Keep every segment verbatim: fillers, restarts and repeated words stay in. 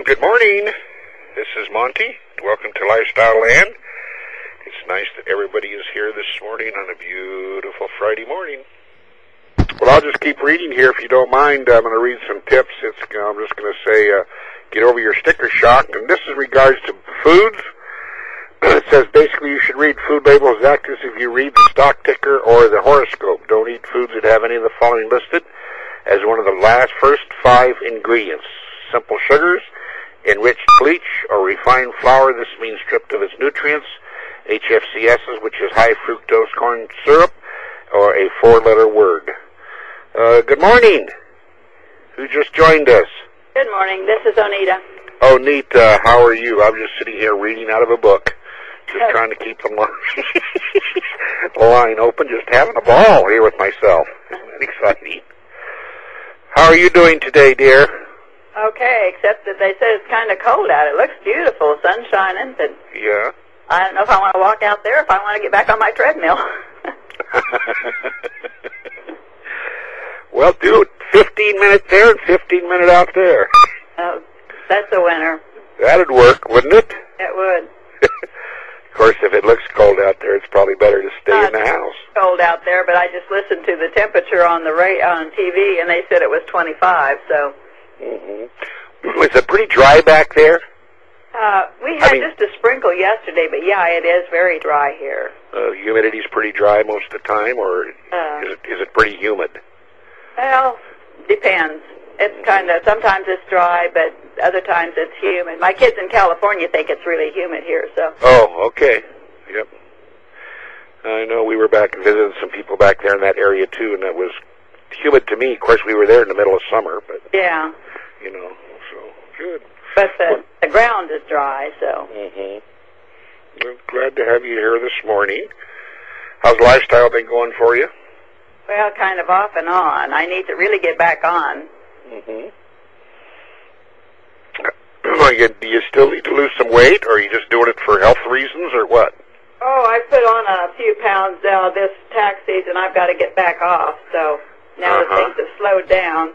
good morning. This is Monty. Welcome to Lifestyle Land. It's nice that everybody is here this morning on a beautiful Friday morning. Well, I'll just keep reading here if you don't mind. I'm going to read some tips. It's, I'm just going to say, uh, get over your sticker shock. And this is in regards to foods. It says basically you should read food labels exactly as if you read the stock ticker or the horoscope. Don't eat foods that have any of the following listed as one of the last first five ingredients. Simple sugars, enriched bleach, or refined flour. This means stripped of its nutrients. H F C S's, which is high fructose corn syrup, or a four-letter word. Uh, good morning. Who just joined us? Good morning. This is Onita. Oh, neat. Uh, how are you? I'm just sitting here reading out of a book. Just oh. trying to keep the line open. Just having a ball here with myself. Exciting. How are you doing today, dear? Okay, except that they said it's kind of cold out. It looks beautiful, sun shining, but yeah. I don't know if I want to walk out there, if I want to get back on my treadmill. Well, do it fifteen minutes there and fifteen minutes out there. Oh, that's a winner. That'd work, wouldn't it? It would. Of course, if it looks cold out there, it's probably better to stay uh, in the house. It's cold out there, but I just listened to the temperature on the ra- on T V, and they said it was twenty-five, so... Mm-hmm. Is it pretty dry back there? Uh, we had I mean, just a sprinkle yesterday, but yeah, it is very dry here. Uh, humidity's pretty dry most of the time, or uh, is it is it pretty humid? Well, depends. It's kind of, sometimes it's dry, but other times it's humid. My kids in California think it's really humid here, so. Oh, okay. Yep. I know we were back and visited some people back there in that area, too, and it was humid to me. Of course, we were there in the middle of summer, but. Yeah. You know, so, good. But the, the ground is dry, so. Mm-hmm. Well, glad to have you here this morning. How's lifestyle been going for you? Well, kind of off and on. I need to really get back on. Mm-hmm. Do you still need to lose some weight, or are you just doing it for health reasons, or what? Oh, I put on a few pounds uh, this tax season. I've got to get back off, so now uh-huh. that things have slowed down.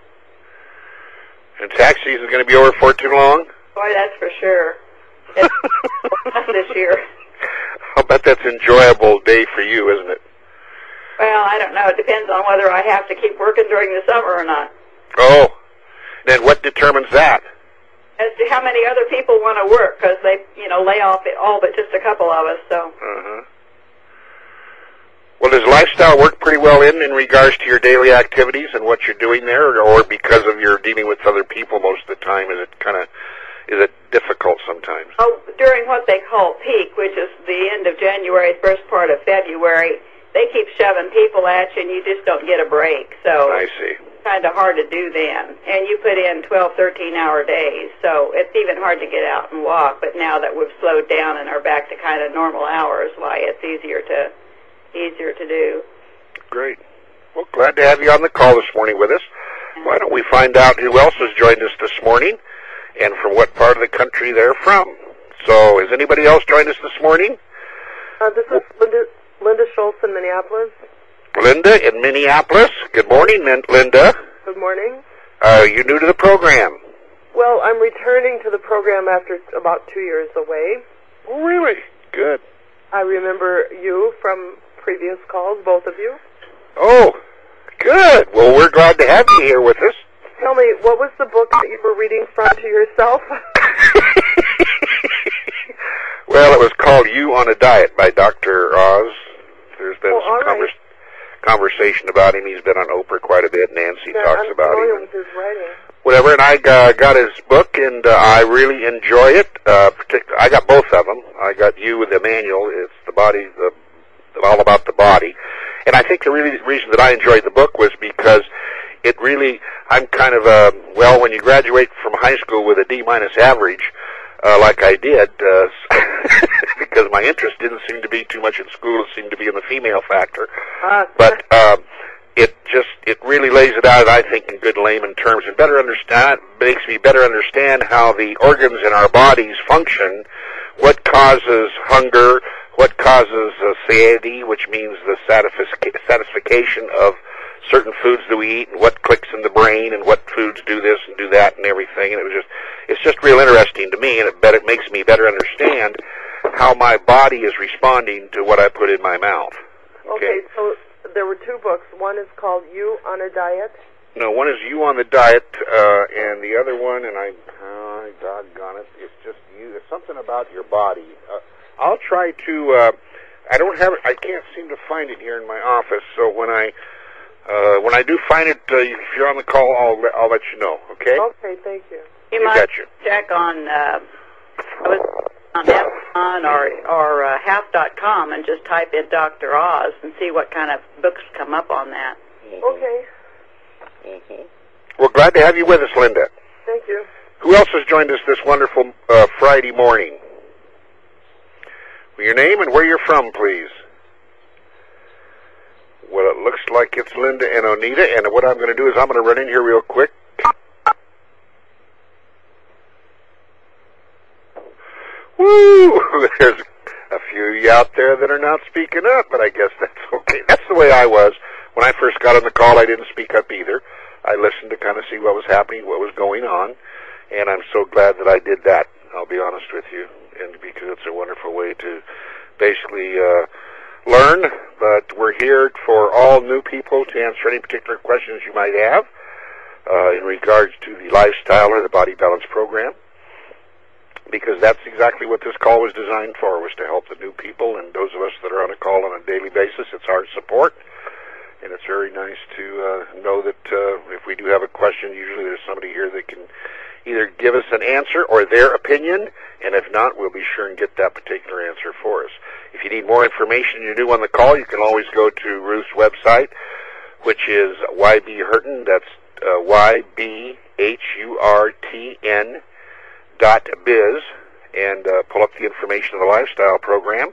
And tax season's going to be over for too long? Boy, that's for sure. It's this year. I'll bet that's an enjoyable day for you, isn't it? Well, I don't know. It depends on whether I have to keep working during the summer or not. Oh. Then what determines that? As to how many other people want to work, because they, you know, lay off it all but just a couple of us, so. Uh-huh. Well, does lifestyle work pretty well in, in regards to your daily activities and what you're doing there, or because of your dealing with other people most of the time, is it kind of, is it difficult sometimes? Oh, during what they call peak, which is the end of January, first part of February, they keep shoving people at you, and you just don't get a break. So I see. It's kind of hard to do then. And you put in twelve, thirteen-hour days, so it's even hard to get out and walk. But now that we've slowed down and are back to kind of normal hours, why, it's easier to easier to do. Great. Well, glad to have you on the call this morning with us. Yeah. Why don't we find out who else has joined us this morning and from what part of the country they're from. So, has anybody else joined us this morning? Uh, this is Linda, Linda Schultz in Minneapolis. Linda in Minneapolis. Good morning, Linda. Good morning. Uh, you new to the program? Well, I'm returning to the program after about two years away. Oh, really? Good. I remember you from previous calls, both of you. Oh, good. Well, we're glad to have you here with us. Tell me, what was the book that you were reading from to yourself? Well, it was called You on a Diet by Doctor Oz. There's been oh, some right. convers- conversation about him. He's been on Oprah quite a bit. Nancy yeah, talks I'm about him. With his writing. Whatever, and I uh, got his book, and uh, I really enjoy it. Uh, partic- I got both of them. I got You with the manual. It's the body, the, all about the body. And I think the really reason that I enjoyed the book was because it really, I'm kind of a, well, when you graduate from high school with a D-minus average, uh, like I did, uh, because my interest didn't seem to be too much in school, it seemed to be in the female factor. Uh, but um, it just, it really lays it out, I think, in good layman terms, and better understand, makes me better understand how the organs in our bodies function, what causes hunger, what causes uh, satiety, which means the satisfic- satisfaction of certain foods that we eat and what clicks in the brain and what foods do this and do that and everything. And it was just, it's just real interesting to me, and it, bet it makes me better understand how my body is responding to what I put in my mouth. Okay, okay so there were two books. One is called You on a Diet. No, one is You on the Diet, uh, and the other one, and I, oh, doggone it, it's just you. It's something about your body. Uh, I'll try to. Uh, I don't have it. I can't seem to find it here in my office. So when I, uh, when I do find it, uh, if you're on the call, I'll let, I'll let you know. Okay. Okay. Thank you. You, you might betcha. check on. Uh, I was on Amazon or or uh, half dot com and just type in Doctor Oz and see what kind of books come up on that. Mm-hmm. Okay. Mm-hmm. Well, glad to have you with us, Linda. Thank you. Who else has joined us this wonderful uh, Friday morning? Your name and where you're from, please. Well, it looks like it's Linda and Onita, and what I'm going to do is I'm going to run in here real quick. Woo! There's a few out there that are not speaking up, but I guess that's okay. That's the way I was. When I first got on the call, I didn't speak up either. I listened to kind of see what was happening, what was going on, and I'm so glad that I did that, I'll be honest with you, and because it's a wonderful way to basically uh, learn. But we're here for all new people to answer any particular questions you might have uh, in regards to the lifestyle or the body balance program, because that's exactly what this call was designed for, was to help the new people and those of us that are on a call on a daily basis. It's our support. And it's very nice to uh, know that uh, if we do have a question, usually there's somebody here that can either give us an answer or their opinion, and if not, we'll be sure and get that particular answer for us. If you need more information you do on the call, you can always go to Ruth's website, which is Y B Hurton. That's uh, Y B H U R T N dot biz, and uh, pull up the information of the lifestyle program.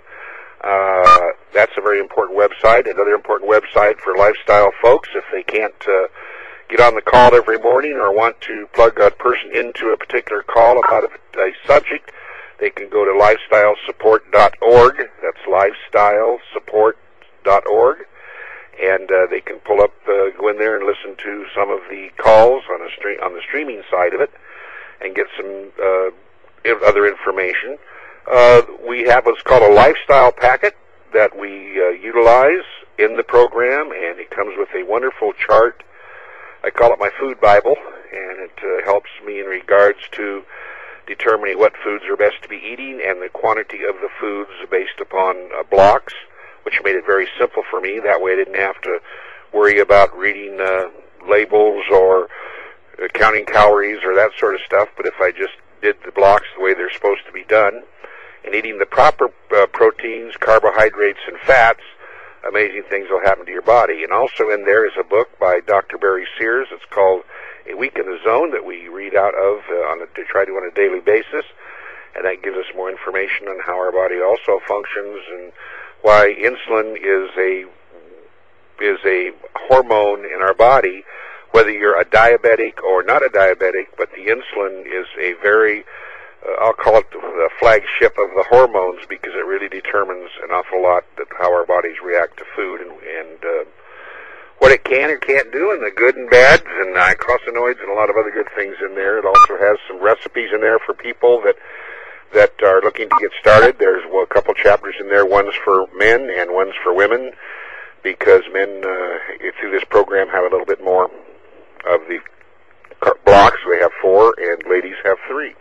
Uh, that's a very important website. Another important website for lifestyle folks, if they can't uh, get on the call every morning or want to plug a person into a particular call about a, a subject, they can go to lifestyle support dot org. That's lifestyle support dot org. And uh, they can pull up, uh, go in there and listen to some of the calls on, a stream, on the streaming side of it and get some uh, other information. Uh, we have what's called a lifestyle packet that we uh, utilize in the program, and it comes with a wonderful chart. I call it my food Bible, and it uh, helps me in regards to determining what foods are best to be eating and the quantity of the foods based upon uh, blocks, which made it very simple for me. That way I didn't have to worry about reading uh, labels or uh, counting calories or that sort of stuff, but if I just did the blocks the way they're supposed to be done, and eating the proper uh, proteins, carbohydrates, and fats, amazing things will happen to your body. And also in there is a book by Doctor Barry Sears. It's called A Week in the Zone that we read out of uh, on a, to try to on a daily basis. And that gives us more information on how our body also functions and why insulin is a is a hormone in our body, whether you're a diabetic or not a diabetic. But the insulin is a very Uh, I'll call it the, the flagship of the hormones, because it really determines an awful lot that how our bodies react to food and, and uh, what it can or can't do, and the good and bads, and icosanoids and a lot of other good things in there. It also has some recipes in there for people that that are looking to get started. There's well, a couple chapters in there. One's for men and one's for women, because men uh, through this program have a little bit more of the blocks. They have four, and ladies have three.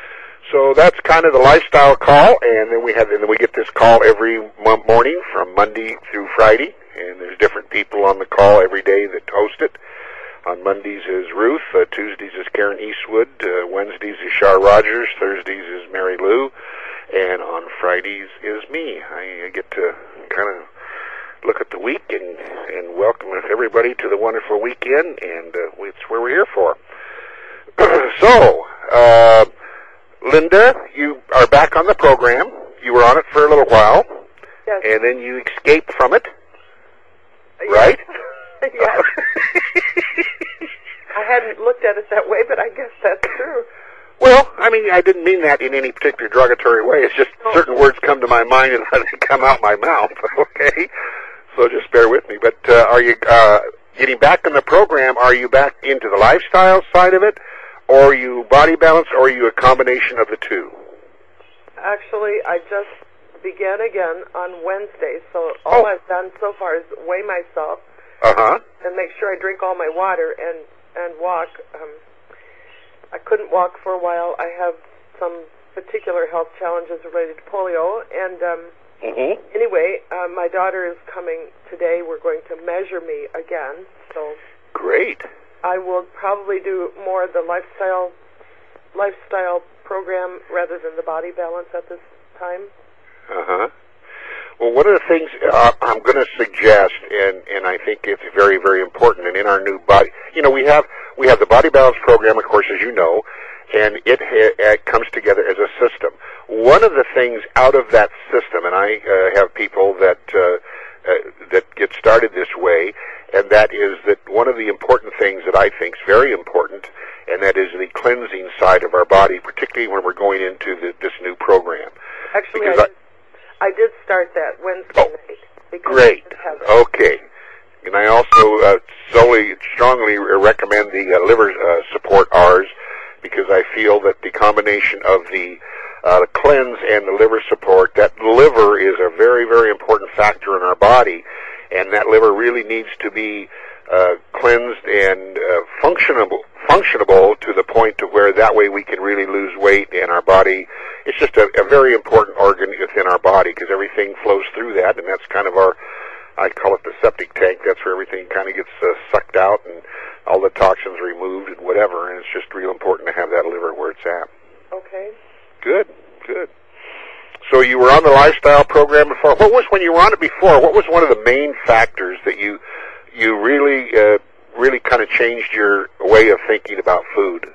So that's kind of the lifestyle call, and then we have, and then we get this call every morning from Monday through Friday, and there's different people on the call every day that host it. On Mondays is Ruth, uh, Tuesdays is Karen Eastwood, uh, Wednesdays is Shar Rogers, Thursdays is Mary Lou, and on Fridays is me. I, I get to kind of look at the week and, and welcome everybody to the wonderful weekend, and uh, it's where we're here for. So, uh, Linda, you are back on the program. You were on it for a little while. Yes. And then you escaped from it, Yes. right? Yes. I hadn't looked at it that way, but I guess that's true. Well, I mean, I didn't mean that in any particular derogatory way. It's just Oh. certain words come to my mind and they come out my mouth, okay? So just bear with me. But uh, are you uh, getting back in the program, are you back into the lifestyle side of it, or are you body balance, or are you a combination of the two? Actually, I just began again on Wednesday, so all Oh. I've done so far is weigh myself Uh-huh. and make sure I drink all my water and, and walk. Um, I couldn't walk for a while. I have some particular health challenges related to polio, and um, Mm-hmm. anyway, uh, my daughter is coming today. We're going to measure me again, so Great. I will probably do more of the lifestyle lifestyle program rather than the body balance at this time. Uh-huh. Well, one of the things uh, I'm going to suggest, and, and I think it's very, very important, and in our new body, you know, we have we have the body balance program, of course, as you know, and it, it comes together as a system. One of the things out of that system, and I uh, have people that uh, uh, that get started this way, and that is that one of the important things that I think is very important, and that is the cleansing side of our body, particularly when we're going into the, this new program. Actually, Because I, I- did, I did start that Wednesday Oh, night. Because Great. I did have that. Okay. And I also uh, solely, strongly recommend the uh, liver uh, support R's, because I feel that the combination of the uh, cleanse and the liver support, that liver is a very, very important factor in our body, and that liver really needs to be uh, cleansed and uh, functionable, functionable to the point to where that way we can really lose weight, and our body, it's just a, a very important organ within our body, because everything flows through that, and that's kind of our, I call it the septic tank. That's where everything kind of gets uh, sucked out and all the toxins removed and whatever, and it's just real important to have that liver where it's at. Okay. Good, good. So you were on the lifestyle program before. What was, when you were on it before, what was one of the main factors that you you really, uh, really kind of changed your way of thinking about food?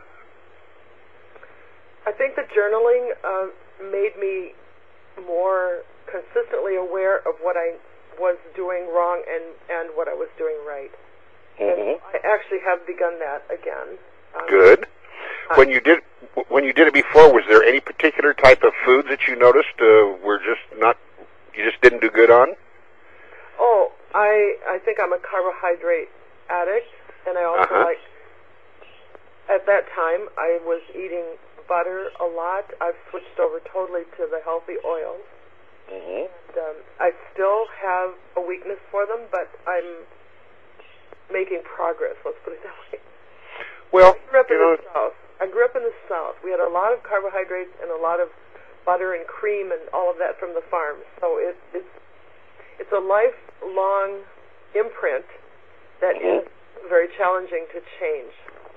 I think the journaling uh, made me more consistently aware of what I was doing wrong and, and what I was doing right. Mm-hmm. And I actually have begun that again. Um, Good. When you did when you did it before, was there any particular type of foods that you noticed uh, were just not, you just didn't do good on? Oh, I I think I'm a carbohydrate addict, and I also Uh-huh. like. At that time, I was eating butter a lot. I've switched over totally to the healthy oils. Mm-hmm. And, um, I still have a weakness for them, but I'm making progress. Let's put it that way. Well, I grew up you in know, the South. I grew up in the South. We had a lot of carbohydrates and a lot of butter and cream and all of that from the farm. So it, it's it's a lifelong imprint that Mhm. is very challenging to change.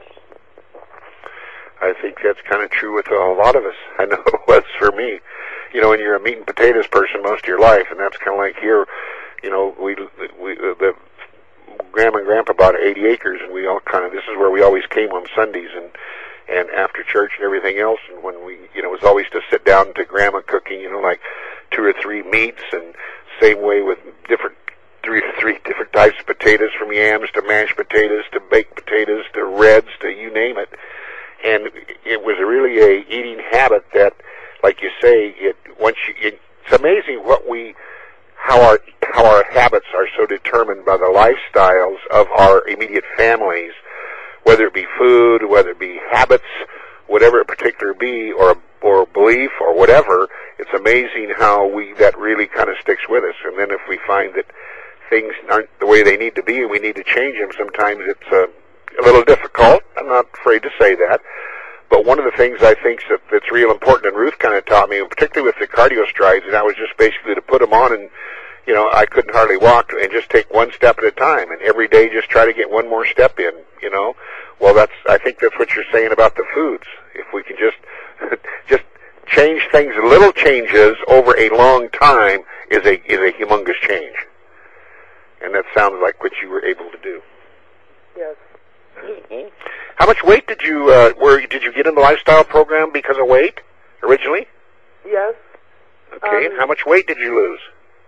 I think that's kind of true with a lot of us. I know it was for me. You know, when you're a meat and potatoes person most of your life, and that's kind of like here. You know, we we uh, the grandma and grandpa bought eighty acres, and we all kind of, this is where we always came on Sundays and and after church and everything else. And when we, you know, it was always to sit down to grandma cooking, you know, like two or three meats, and same way with different three three different types of potatoes, from yams to mashed potatoes to baked potatoes to reds to you name it. And it was really a eating habit that, like you say, it once you, it, it's amazing what we, how our how our habits are so determined by the lifestyles of our immediate families, whether it be food, whether it be habits, whatever it particular be, or or belief or whatever. It's amazing how we that really kind of sticks with us. And then if we find that things aren't the way they need to be and we need to change them, sometimes it's a, a little difficult. I'm not afraid to say that. But one of the things I think that, that's real important, and Ruth kind of taught me, and particularly with the cardio strides, and that was just basically to put them on, and, you know, I couldn't hardly walk, and just take one step at a time, and every day just try to get one more step in, you know. Well, that's, I think that's what you're saying about the foods. If we can just, just change things, little changes over a long time is a, is a humongous change. And that sounds like what you were able to do. Yes. Mm-hmm. How much weight did you, uh, were, did you get in the lifestyle program because of weight originally? Yes. Okay, Um, and how much weight did you lose?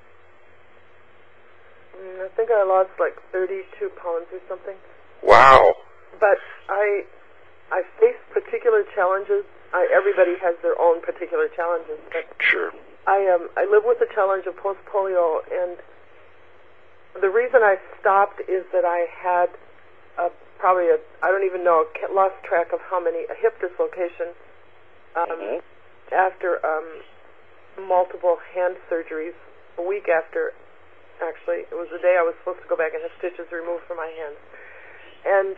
Mm, I think I lost like thirty-two pounds or something. Wow. But I, I faced particular challenges. I, everybody has their own particular challenges, but Sure. I um I live with the challenge of post polio, and the reason I stopped is that I had a, probably a, I don't even know, lost track of how many, a hip dislocation um, Mm-hmm. after um, multiple hand surgeries, a week after, actually. It was the day I was supposed to go back and have stitches removed from my hands. And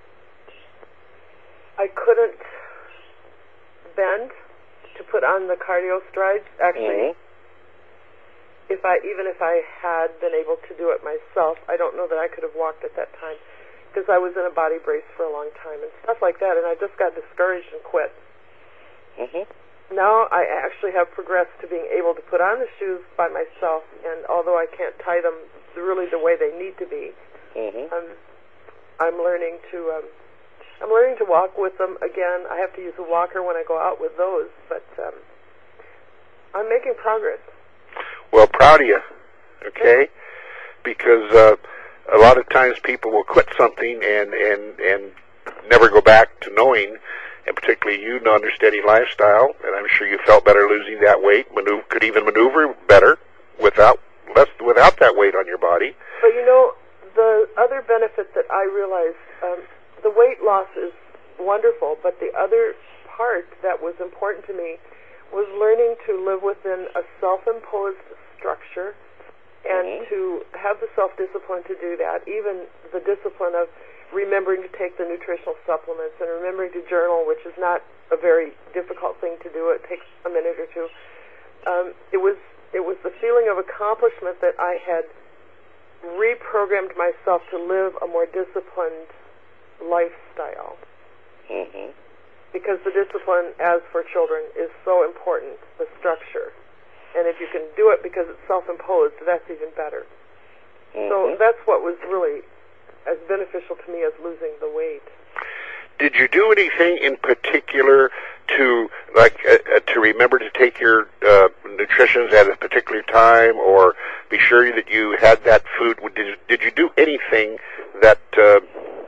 I couldn't bend to put on the cardio strides. Actually, Mm-hmm. if I even if I had been able to do it myself, I don't know that I could have walked at that time because I was in a body brace for a long time and stuff like that, and I just got discouraged and quit. Mm-hmm. Now I actually have progressed to being able to put on the shoes by myself, and although I can't tie them really the way they need to be, Mm-hmm. um, I'm learning to um, I'm learning to walk with them again. I have to use a walker when I go out with those, but um, I'm making progress. Well, proud of you, okay? Because uh, a lot of times people will quit something and, and, and never go back to knowing, and particularly you, an understanding lifestyle, and I'm sure you felt better losing that weight, maneuver, could even maneuver better without less, without that weight on your body. But you know, the other benefit that I realized, um, the weight loss is wonderful, but the other part that was important to me was learning to live within a self-imposed structure and Mm-hmm. to have the self-discipline to do that, even the discipline of remembering to take the nutritional supplements and remembering to journal, which is not a very difficult thing to do. It takes a minute or two. Um, it was it was the feeling of accomplishment that I had reprogrammed myself to live a more disciplined lifestyle. Mm-hmm. Because the discipline, as for children, is so important, the structure. And if you can do it because it's self-imposed, that's even better. Mm-hmm. So that's what was really as beneficial to me as losing the weight. Did you do anything in particular to, like, uh, uh, to remember to take your uh, nutritions at a particular time, or be sure that you had that food? Did you, did you do anything that uh,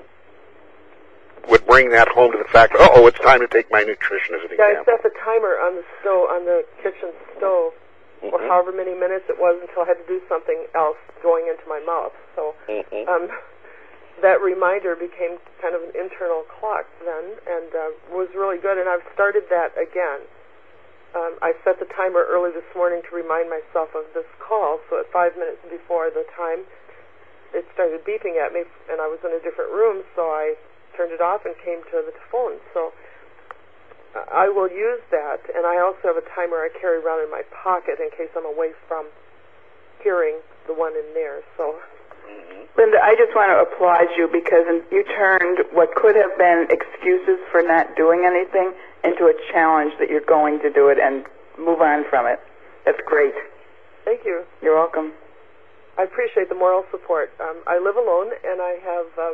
would bring that home to the fact, oh, oh, it's time to take my nutrition as an Yeah, I example? set the timer on the stove, on the kitchen stove, Mm-hmm. or however many minutes it was until I had to do something else going into my mouth. So Mm-hmm. um, that reminder became kind of an internal clock then, and uh, was really good. And I've started that again. Um, I set the timer early this morning to remind myself of this call. So at five minutes before the time, it started beeping at me, and I was in a different room, so I turned it off and came to the phone. So uh, I will use that, and I also have a timer I carry around in my pocket in case I'm away from hearing the one in there. So. Linda, I just want to applaud you because you turned what could have been excuses for not doing anything into a challenge that you're going to do it and move on from it. That's great. Thank you. You're welcome. I appreciate the moral support. Um, I live alone, and I have um,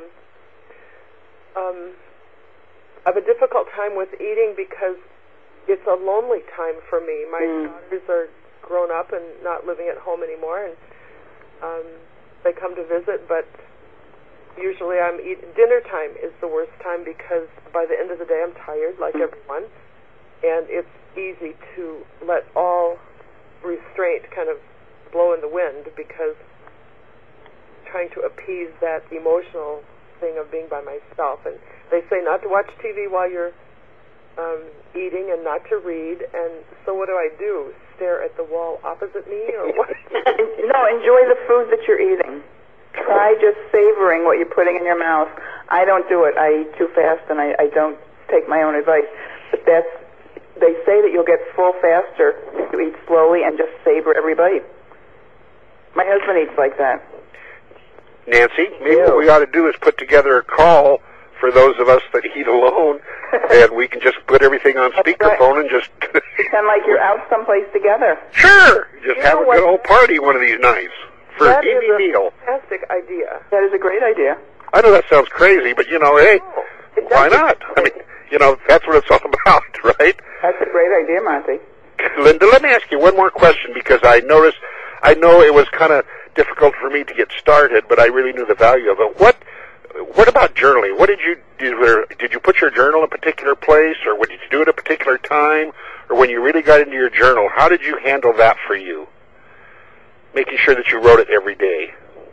um, I have a difficult time with eating because it's a lonely time for me. My Mm. daughters are grown up and not living at home anymore, and um, they come to visit, but usually I'm eat dinner time is the worst time because by the end of the day I'm tired, like everyone, and it's easy to let all restraint kind of blow in the wind because trying to appease that emotional thing of being by myself. And they say not to watch T V while you're um, eating and not to read, and so what do I do? Stare at the wall opposite me, or what? No, enjoy the food that you're eating. Try just savoring what you're putting in your mouth. I don't do it. I eat too fast, and I, I don't take my own advice. But that's, they say that you'll get full faster if you eat slowly and just savor every bite. My husband eats like that. Nancy, maybe what we ought to do is put together a call for those of us that eat alone, and we can just put everything on speakerphone and just... Pretend like you're out someplace together. Sure! Just You have know a good what? old party one of these nights for That an is evening a meal. fantastic idea. That is a great idea. I know that sounds crazy, but, you know, hey, Oh, it why does- not? I mean, you know, that's what it's all about, right? That's a great idea, Monty. Linda, let me ask you one more question, because I noticed, I know it was kind of difficult for me to get started, but I really knew the value of it. What What about journaling? What did you do? Did you put your journal in a particular place, or did you do it at a particular time, or when you really got into your journal, how did you handle that for you? Making sure that you wrote it every day.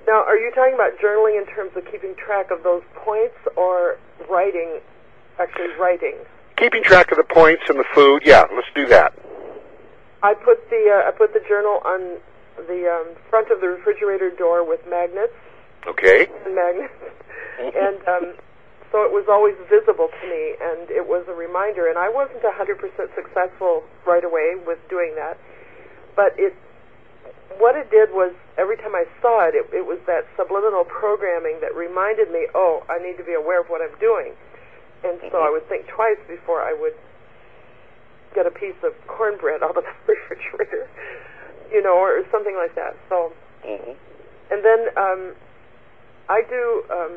Now, are you talking about journaling in terms of keeping track of those points, or writing, actually writing? Keeping track of the points and the food, yeah, let's do that. I put the uh, I put the journal on the um, front of the refrigerator door with magnets. Okay. And magnets, and um, so it was always visible to me, and it was a reminder. And I wasn't one hundred percent successful right away with doing that, but it. What it did was, every time I saw it, it, it was that subliminal programming that reminded me, oh, I need to be aware of what I'm doing. And so I would think twice before I would get a piece of cornbread out of the refrigerator, you know, or something like that. So, mm-hmm. And then um, I do um,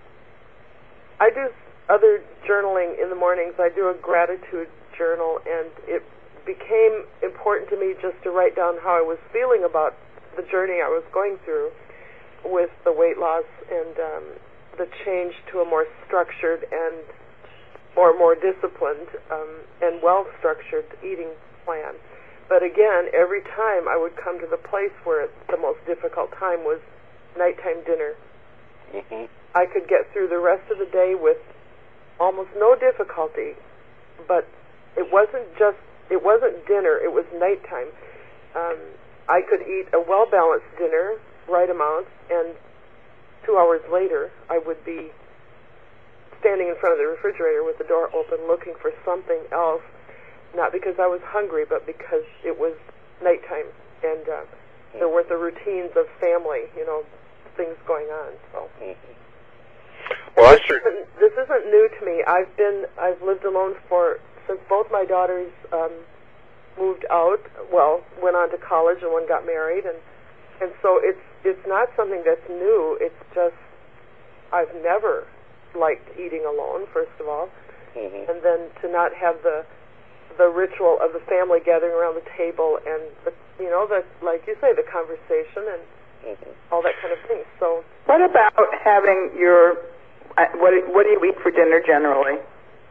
I do other journaling in the mornings. I do a gratitude journal, and it became important to me just to write down how I was feeling about the journey I was going through with the weight loss and um, the change to a more structured and more more disciplined um, and well-structured eating plan. But again, every time I would come to the place where the most difficult time was nighttime dinner. Mm-hmm. I could get through the rest of the day with almost no difficulty, but it wasn't just It wasn't dinner, it was nighttime. Um, I could eat a well-balanced dinner, right amount, and two hours later I would be standing in front of the refrigerator with the door open looking for something else, not because I was hungry, but because it was nighttime, and uh, there were the routines of family, you know, things going on. So, well, this, isn't, this isn't new to me. I've been, I've lived alone for since both my daughters um, moved out, well, went on to college, and one got married, and and so it's it's not something that's new. It's just I've never liked eating alone, first of all, mm-hmm. and then to not have the the ritual of the family gathering around the table, and the, you know, the like you say, the conversation and mm-hmm. all that kind of thing. So, what about having your uh, what what do you eat for dinner generally?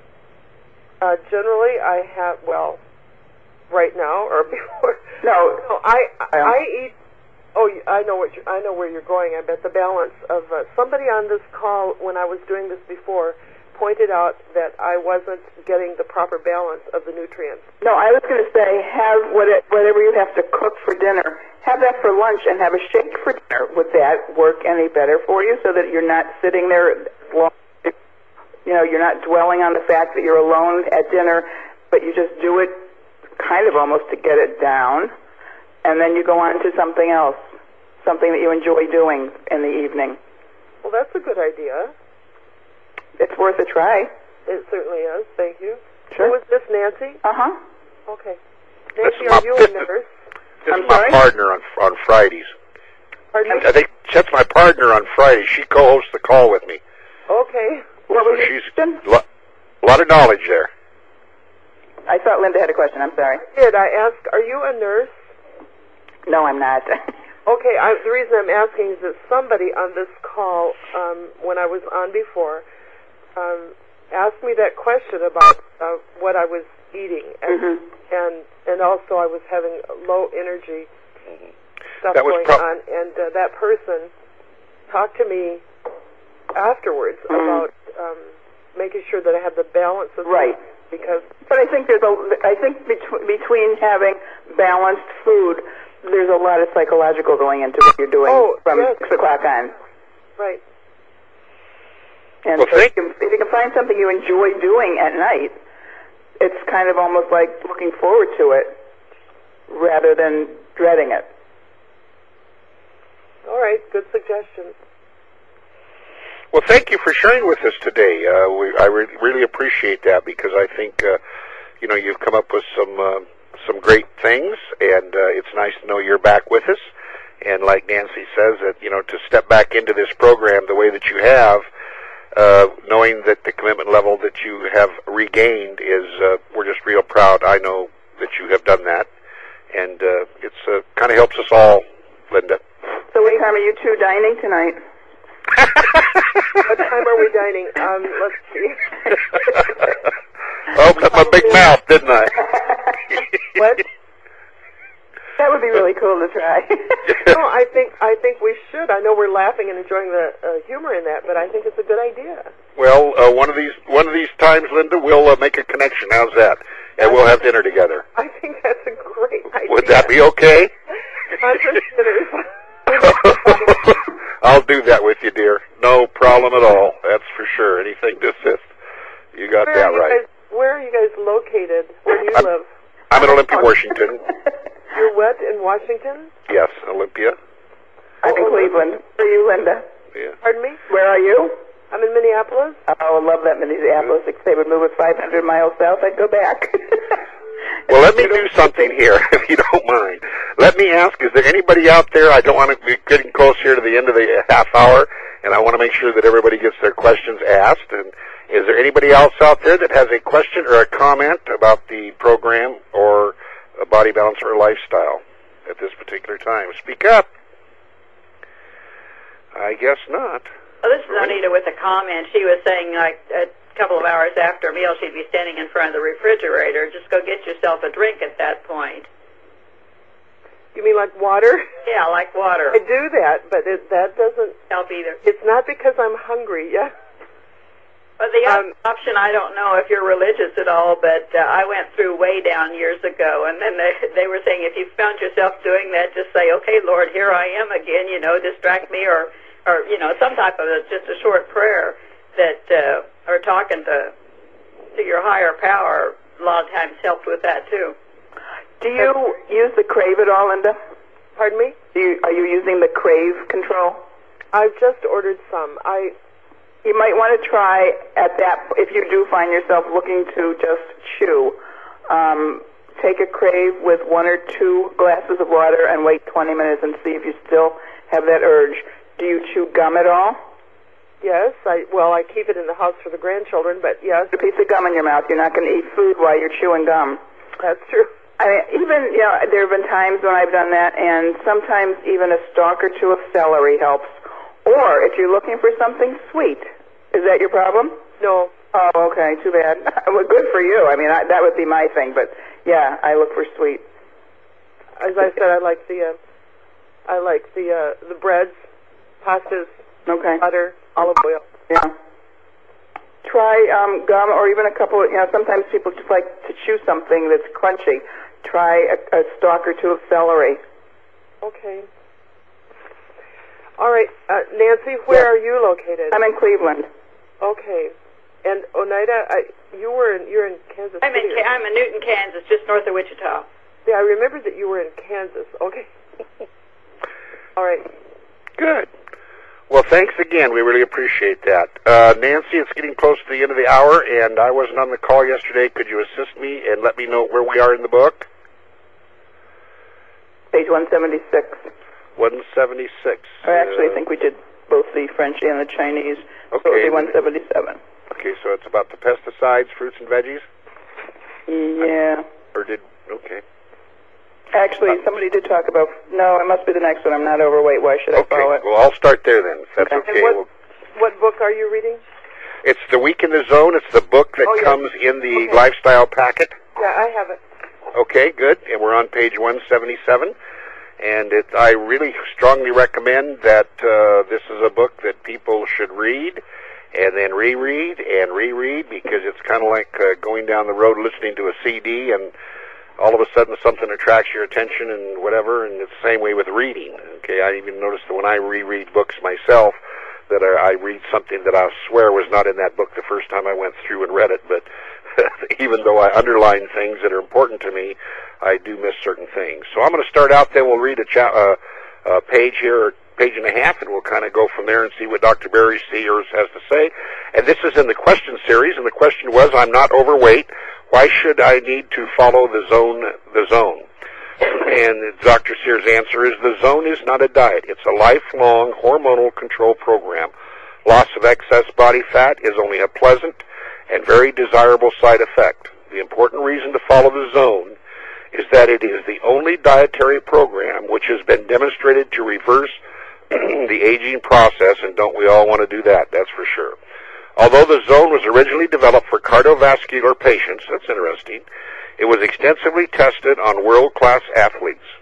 Uh, generally, I have, well, right now or before. No, no, I I eat. Oh, I know what you, I know where you're going. I bet the balance of uh, somebody on this call when I was doing this before pointed out that I wasn't getting the proper balance of the nutrients. No, I was going to say have what it, whatever you have to cook for dinner, have that for lunch and have a shake for dinner. Would that work any better for you so that you're not sitting there long? You know, you're not dwelling on the fact that you're alone at dinner, but you just do it kind of almost to get it down, and then you go on to something else, something that you enjoy doing in the evening. Well, that's a good idea. It's worth a try. It certainly is. Thank you. Sure. Who was this, Nancy? Uh-huh. Okay. This Nancy, is are my, you this a nurse? Is, this I'm is my sorry? partner on on Fridays. Pardon me? I think that's my partner on Fridays. She co-hosts the call with me. Okay. What so was your she's question? lo- a lot of knowledge there. I thought Linda had a question. I'm sorry. Did I ask, are you a nurse? No, I'm not. Okay, I, the reason I'm asking is that somebody on this call, um, when I was on before, um, asked me that question about uh, what I was eating, and, mm-hmm. and and also I was having low energy Mm-hmm. stuff That was going prob- on, and uh, that person talked to me afterwards mm-hmm. about um, making sure that I had the balance of Right. food, because But I think there's a. I think between between having balanced food, there's a lot of psychological going into what you're doing Oh, from yes. six o'clock on. right. And Well, so thank- if, you can, if you can find something you enjoy doing at night, it's kind of almost like looking forward to it rather than dreading it. All right, good suggestion. Well, thank you for sharing with us today. Uh, we, I re- really appreciate that, because I think, uh, you know, you've come up with some uh, some great things, and uh, it's nice to know you're back with us. And like Nancy says, that you know, to step back into this program the way that you have, uh, knowing that the commitment level that you have regained is, uh, we're just real proud. I know that you have done that, and uh, it's uh, kind of helps us all, Linda. So what time are you two dining tonight? What time are we dining? Um, let's see. I opened up my big mouth, didn't I? What? That would be be really cool to try. No, I think I think we should. I know we're laughing and enjoying the uh, humor in that, but I think it's a good idea. Well, uh, one of these one of these times, Linda, we'll uh, make a connection. How's that? And we'll have dinner together. I think that's a great idea. Would that be okay? Hundred dinners. I'll do that with you, dear. No problem at all. That's for sure. Anything to assist. You got where that you right. Guys, where are you guys located? Where do you I'm, live? I'm in Olympia, Washington. You're what, in Washington? Yes, Olympia. I'm in Cleveland. Where are you, Linda? Yeah. Pardon me? Where are you? I'm in Minneapolis. Oh, I love that Minneapolis. If they would move it five hundred miles south, I'd go back. Well, let me do something here, if you don't mind. Let me ask, is there anybody out there, I don't want to be getting close here to the end of the half hour, and I want to make sure that everybody gets their questions asked. And is there anybody else out there that has a question or a comment about the program or a Body Balance or Lifestyle at this particular time? Speak up. I guess not. Well, this is Anita with a comment. She was saying, like, a couple of hours after a meal, she'd be standing in front of the refrigerator. Just go get yourself a drink at that point. You mean like water? Yeah, like water. I do that, but it, that doesn't Help either. It's not because I'm hungry, yeah. But the Um, other option, I don't know if you're religious at all, but uh, I went through Way Down years ago, and then they, they were saying if you found yourself doing that, just say, okay, Lord, here I am again, you know, distract me, or, or you know, some type of a, just a short prayer that, uh, or talking to, to your higher power a lot of times helped with that, too. Do you use the Crave at all, Linda? Pardon me? Do you, are you using the Crave control? I've just ordered some. I You might want to try at that, if you do find yourself looking to just chew, um, take a Crave with one or two glasses of water and wait twenty minutes and see if you still have that urge. Do you chew gum at all? yes, I well, I keep it in the house for the grandchildren, but yes, A piece of gum in your mouth. You're not going to eat food while you're chewing gum. that's true. I mean, even, you know, there have been times when I've done that, and sometimes even a stalk or two of celery helps. Or if you're looking for something sweet, is that your problem? No. Oh, okay, too bad. Well, good for you. I mean, I, that would be my thing, but yeah, I look for sweet. As I said, I like the uh, I like the uh, the breads, pastas, Okay. butter, olive oil. Yeah. Try um, gum, or even a couple. You know, sometimes people just like to chew something that's crunchy. Try a, a stalk or two of celery. Okay. All right, uh, Nancy, where Yes. are you located? I'm in Cleveland. Okay. And Oneida, I, you were in you're in Kansas I'm in, City. Ca- I'm in Newton, Kansas, just north of Wichita. Yeah, I remember that you were in Kansas. Okay. All right. Good. Well, thanks again. We really appreciate that. Uh, Nancy, it's getting close to the end of the hour, and I wasn't on the call yesterday. Could you assist me and let me know where we are in the book? Page one seventy-six. one seventy-six. I actually Uh, think we did both the French and the Chinese. So it would Okay. be one seventy-seven. Okay, so it's about the pesticides, fruits and veggies? Yeah. Or did, okay. Actually, somebody did talk about, no, it must be the next one. I'm not overweight. Why should I Okay, follow it? well, I'll start there then, if that's Okay. okay. And what, Well, what book are you reading? it's The Week in the Zone. It's the book that Oh, yes. comes in the Okay. lifestyle packet. Yeah, I have it. Okay, good. And we're on page one seventy-seven. And it, I really strongly recommend that uh, this is a book that people should read and then reread and reread, because it's kind of like uh, going down the road listening to a C D, and all of a sudden something attracts your attention and whatever, and it's the same way with reading. Okay, I even noticed that when I reread books myself, that I, I read something that I swear was not in that book the first time I went through and read it, but even though I underline things that are important to me, I do miss certain things. So I'm going to start out, then we'll read a, cha- uh, a page here, or page and a half, and we'll kind of go from there and see what Doctor Barry Sears has to say. And this is in the question series, and the question was, I'm not overweight. Why should I need to follow the zone, the zone? And Doctor Sears' answer is, the zone is not a diet. It's a lifelong hormonal control program. Loss of excess body fat is only a pleasant and very desirable side effect. The important reason to follow the zone is that it is the only dietary program which has been demonstrated to reverse the aging process, and don't we all want to do that, that's for sure. Although the zone was originally developed for cardiovascular patients, that's interesting, it was extensively tested on world-class athletes.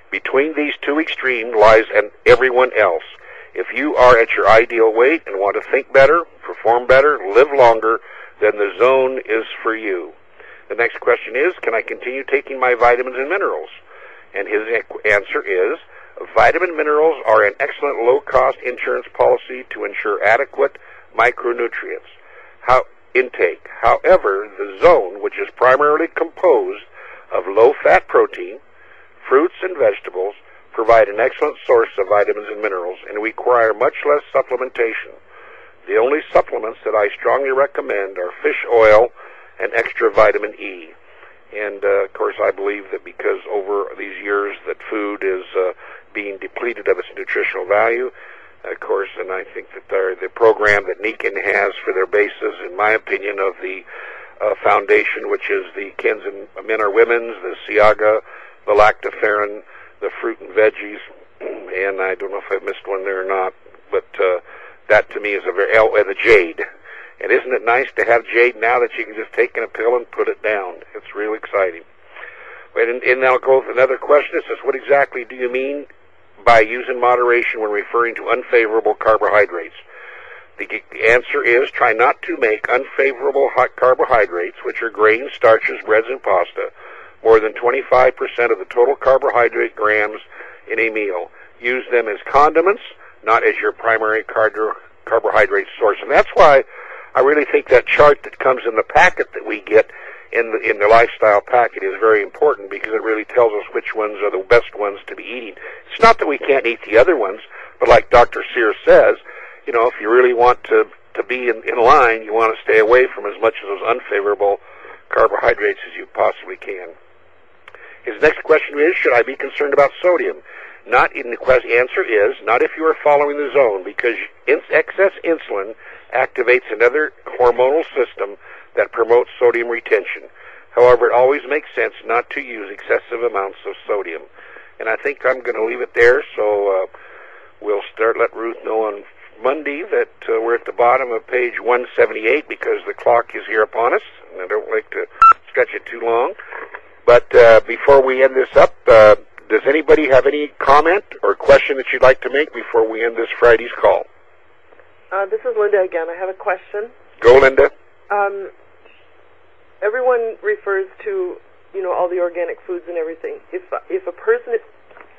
Between these two extremes lies an everyone else. If you are at your ideal weight and want to think better, perform better, live longer, then the zone is for you. The next question is, can I continue taking my vitamins and minerals? And his answer is, vitamin minerals are an excellent low-cost insurance policy to ensure adequate micronutrients How, intake. However, the zone, which is primarily composed of low-fat protein, fruits and vegetables, provide an excellent source of vitamins and minerals and require much less supplementation. The only supplements that I strongly recommend are fish oil and extra vitamin E. And, uh, of course, I believe that because over these years that food is uh, being depleted of its nutritional value, of course, and I think that the program that Nikken has for their basis, in my opinion, of the uh, foundation, which is the Kenzen Men or Women's, the Siaga, the lactoferrin, the fruit and veggies, and I don't know if I missed one there or not, but uh, that to me is a very, oh, and the jade. And isn't it nice to have jade now that you can just take in a pill and put it down? It's real exciting. And, and I'll go with another question. It says, what exactly do you mean by using moderation when referring to unfavorable carbohydrates? The answer is try not to make unfavorable hot carbohydrates, which are grains, starches, breads, and pasta, more than twenty-five percent of the total carbohydrate grams in a meal. Use them as condiments, not as your primary carbo- carbohydrate source. And that's why I really think that chart that comes in the packet that we get in the, in the lifestyle packet is very important, because it really tells us which ones are the best ones to be eating. It's not that we can't eat the other ones, but like Doctor Sears says, you know, if you really want to, to be in, in line, you want to stay away from as much of those unfavorable carbohydrates as you possibly can. His next question is, should I be concerned about sodium? Not in the question. Answer is, not if you are following the zone, because in, excess insulin activates another hormonal system that promotes sodium retention. However, it always makes sense not to use excessive amounts of sodium. And I think I'm going to leave it there, so uh, we'll start, let Ruth know on Monday that uh, we're at the bottom of page one seventy-eight, because the clock is here upon us, and I don't like to stretch it too long. But uh, before we end this up, uh, does anybody have any comment or question that you'd like to make before we end this Friday's call? Uh, this is Linda again. I have a question. Go, Linda. Um, everyone refers to, you know, all the organic foods and everything. If if a person is,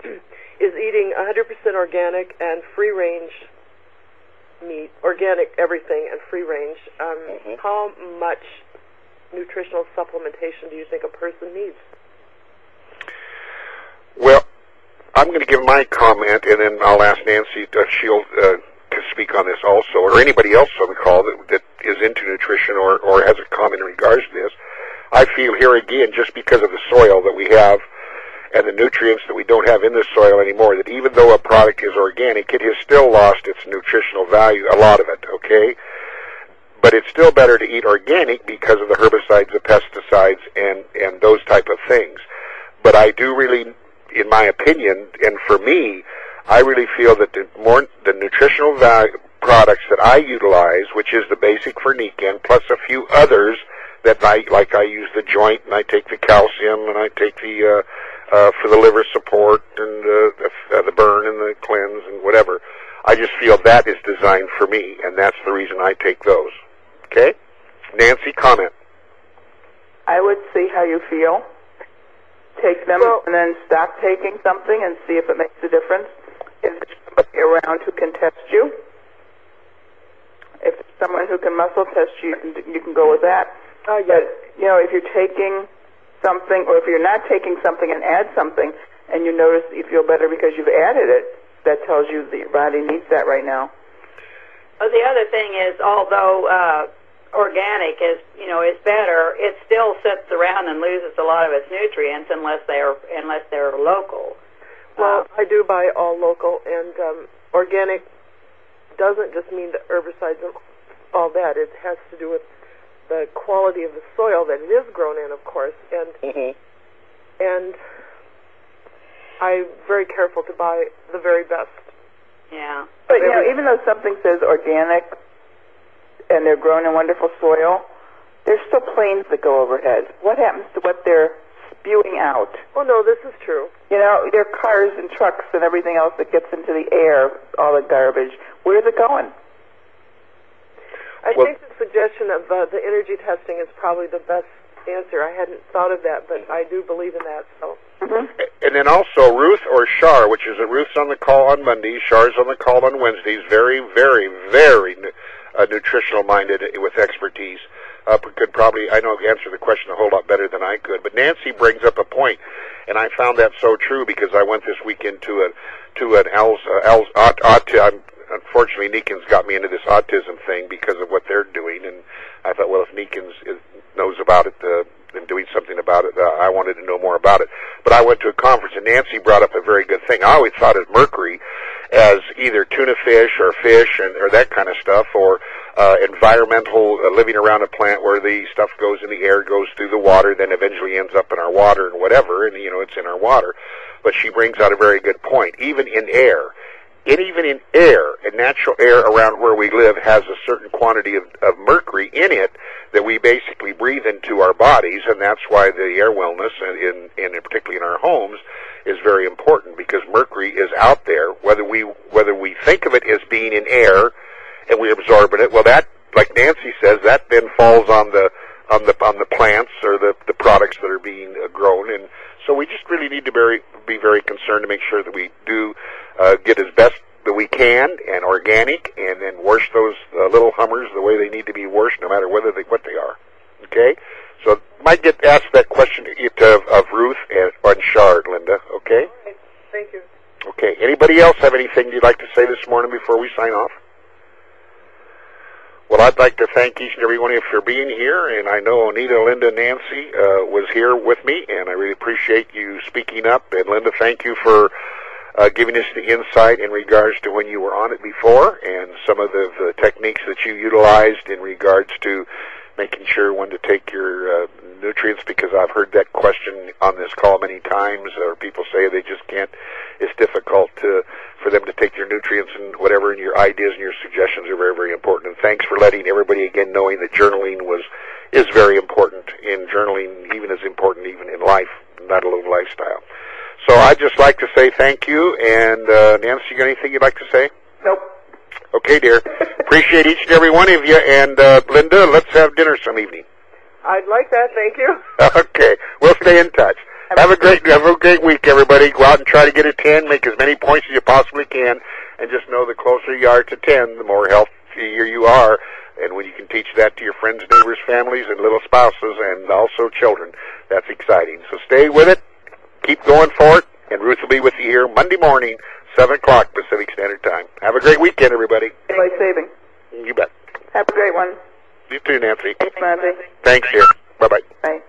is eating one hundred percent organic and free-range meat, organic everything and free-range, um, mm-hmm. how much nutritional supplementation do you think a person needs? Well, I'm going to give my comment, and then I'll ask Nancy if she'll uh, to speak on this also, or anybody else on the call that, that is into nutrition or, or has a comment in regards to this. I feel here again, just because of the soil that we have and the nutrients that we don't have in the soil anymore, that even though a product is organic, it has still lost its nutritional value, a lot of it, okay? But it's still better to eat organic because of the herbicides, the pesticides, and, and those type of things. But I do really, in my opinion, and for me, I really feel that the more the nutritional value products that I utilize, which is the basic for Nikken, plus a few others that I, like I use the joint, and I take the calcium, and I take the, uh, uh, for the liver support, and uh, the, uh, the burn, and the cleanse, and whatever. I just feel that is designed for me, and that's the reason I take those. Okay? Nancy, comment. I would see how you feel. Take them well, and then stop taking something and see if it makes a difference. If there's somebody around who can test you, if there's someone who can muscle test you, you can, you can go with that. Oh, yes. But, you know, if you're taking something, or if you're not taking something and add something, and you notice that you feel better because you've added it, that tells you that your body needs that right now. Well, the other thing is, although uh, organic is, you know, is better, it still sits around and loses a lot of its nutrients unless they're unless they're local. Well, uh, I do buy all local, and um, organic doesn't just mean the herbicides and all that. It has to do with the quality of the soil that it is grown in, of course, and mm-hmm. and I'm very careful to buy the very best. Yeah. But, you know, even though something says organic and they're grown in wonderful soil, there's still planes that go overhead. What happens to what they're spewing out. Oh, no, this is true. You know, there are cars and trucks and everything else that gets into the air, all the garbage. Where's it going? I Well- think the suggestion of uh, the energy testing is probably the best answer. I hadn't thought of that, but I do believe in that. So. Mm-hmm. And then also Ruth or Shar, which is a Ruth's on the call on Mondays, Char's on the call on Wednesdays. Very, very, very uh, nutritional minded with expertise. Uh, could probably, I know, answer the question a whole lot better than I could. But Nancy brings up a point, and I found that so true because I went this weekend to a to an Al's, uh, Al's aut, aut, I'm, unfortunately, Neekins got me into this autism thing because of what they're doing, and I thought, well, if Neekins is, knows about it uh, and doing something about it, uh, I wanted to know more about it. But I went to a conference, and Nancy brought up a very good thing. I always thought of mercury as either tuna fish or fish and or that kind of stuff, or uh, environmental uh, living around a plant where the stuff goes in the air, goes through the water, then eventually ends up in our water and whatever, and, you know, it's in our water. But she brings out a very good point. Even in air, and even in air, and natural air around where we live has a certain quantity of, of mercury in it that we basically breathe into our bodies, and that's why the air wellness, and, in, and particularly in our homes, is very important, because mercury is out there, whether we whether we think of it as being in air and we absorb it. Well, that, like Nancy says, that then falls on the on the on the plants or the the products that are being uh, grown, and so we just really need to very, be very concerned to make sure that we do uh, get as best that we can and organic, and then wash those uh, little Hummers the way they need to be washed, no matter whether they what they are. Okay, so might get asked that question of, of Ruth and, and Shard, Linda. Okay. All right. Thank you. Okay. Anybody else have anything you'd like to say this morning before we sign off? Well, I'd like to thank each and every one of you for being here, and I know Anita, Linda, Nancy uh, was here with me, and I really appreciate you speaking up. And Linda, thank you for uh, giving us the insight in regards to when you were on it before, and some of the, the techniques that you utilized in regards to making sure when to take your uh, nutrients, because I've heard that question on this call many times, or people say they just can't, it's difficult to, for them to take your nutrients and whatever, and your ideas and your suggestions are very, very important. And thanks for letting everybody again knowing that journaling was, is very important, in journaling even as important even in life, not a little lifestyle. So I'd just like to say thank you, and uh, Nancy, you got anything you'd like to say? Nope. Okay, dear. Appreciate each and every one of you. And uh, Linda, let's have dinner some evening. I'd like that. Thank you. Okay, we'll stay in touch. Have a great, have a great week, everybody. Go out and try to get a ten. Make as many points as you possibly can, and just know the closer you are to ten, the more healthier you are. And when you can teach that to your friends, neighbors, families, and little spouses, and also children, that's exciting. So stay with it. Keep going for it. And Ruth will be with you here Monday morning, seven o'clock Pacific Standard Time. Have a great weekend, everybody. Life saving. You bet. Have a great one. You too, Nancy. Thanks, Nancy. Thanks, dear. Bye-bye. Bye.